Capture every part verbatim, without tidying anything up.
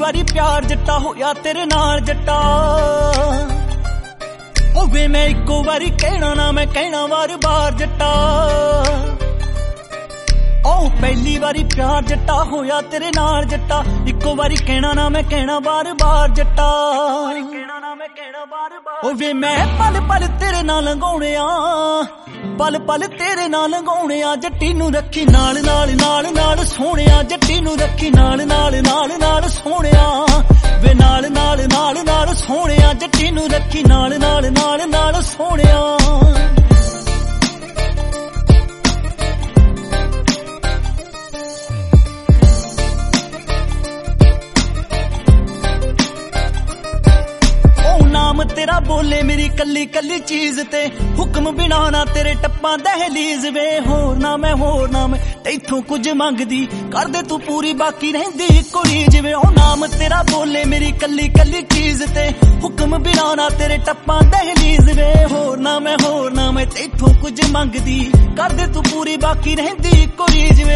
वारी प्यार जट्टा होया तेरे नाल जट्टा ओ वे मैं इक्को वारी कहना ना मैं कहना बार बार जट्टा ओ पहली वारी प्यार जट्टा होया तेरे नाल जट्टा इक्को वारी कहना ना मैं कहना बार बार जट्टा ओ वे मैं पल पल तेरे नाल लंघाउणे आ पल पल तेरे नाल लंघाउणे आ जट्टी नू रखी नाल नाल नाल नाल सोहणिया जट्टी नू रखी नाल नाल नाल नाल सोहणिया वे नाल नाल नाल नाल सोहणिया जट्टी नू रखी नाल नाल नाल नाल सोहणिया तेरा बोले मेरी कली कली चीज ते हुक्म बिना ना तेरे टप्पा दहलीज वे होर ना मैं होर ना मैं तैथों कुछ मंगदी कर दे तू पूरी बाकी रहिंदी कुरीज वे ओ नाम तेरा बोले मेरी कली कली चीज ते हुक्म बिना ना तेरे टप्पा दहलीज वे होर ना मैं होर ना मैं तैथों कुछ मंगदी कर दे तू पूरी बाकी रहिंदी कुरीज वे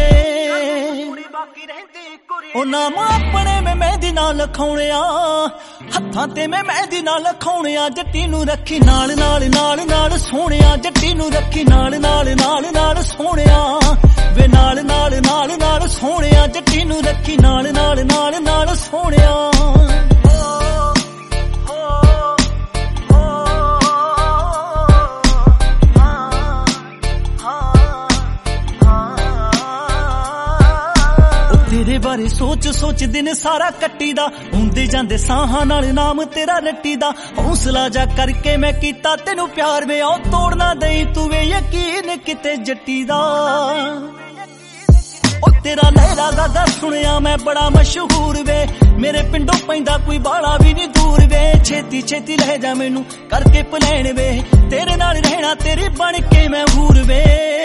ओ नाम अपने में मेहंदी ना लखाउणे हत्थां ते मैं मेहंदी ना लखाउणे जट्टी नू रखी नाल नाल नाल नाल सोहणिया जट्टी नू रखी नाल नाल नाल नाल सोहणिया वे नाल नाल नाल नाल सोहणिया जट्टी नू रखी नाल नाल नाल नाल सोहणिया तेरे बारे सोच सोच दिन सारा कट्टी दा हुंदे जांदे साहां नाल नाम तेरा रट्टी दा हौसला जा करके मैं कीता तेनू प्यार वे ओ तोड़ना दई तू वे यकीन किते जट्टी दा ओ तेरा लहरा गागा सुनिया मैं बड़ा मशहूर वे मेरे पिंडों पैंदा कोई बाला भी नहीं दूर वे छेती छेती रह जा मैनू करके पलैण वे तेरे नाल रहना तेरी बन के मैं हूर वे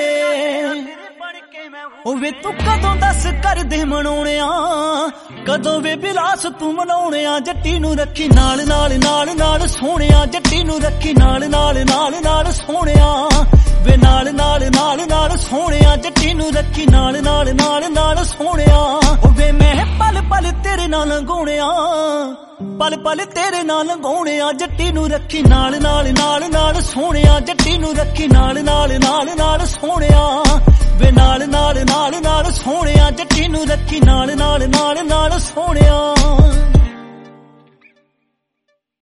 ओ वे तू कदों दस कर दे मनाउणे कदों वे बिलास तू मनाउणे जट्टी नू रखी नाल नाल नाल नाल सोहणिया जट्टी नू रखी नाल नाल नाल नाल सोहणिया वे नाल नाल नाल नाल सोहणिया जट्टी नू रखी नाल नाल नाल नाल सोहणिया ओ वे मैं पल पल तेरे नाल लंघाउणे पल पल तेरे नाल लंघाउणे जट्टी नू रखी नाल नाल नाल नाल सोहणिया जट्टी नू रखी नाल नाल नाल नाल सोहणिया वे नाल नाल नाल नाल सोहणिया जट्टी नू रखी नाल नाल नाल नाल सोहणिया।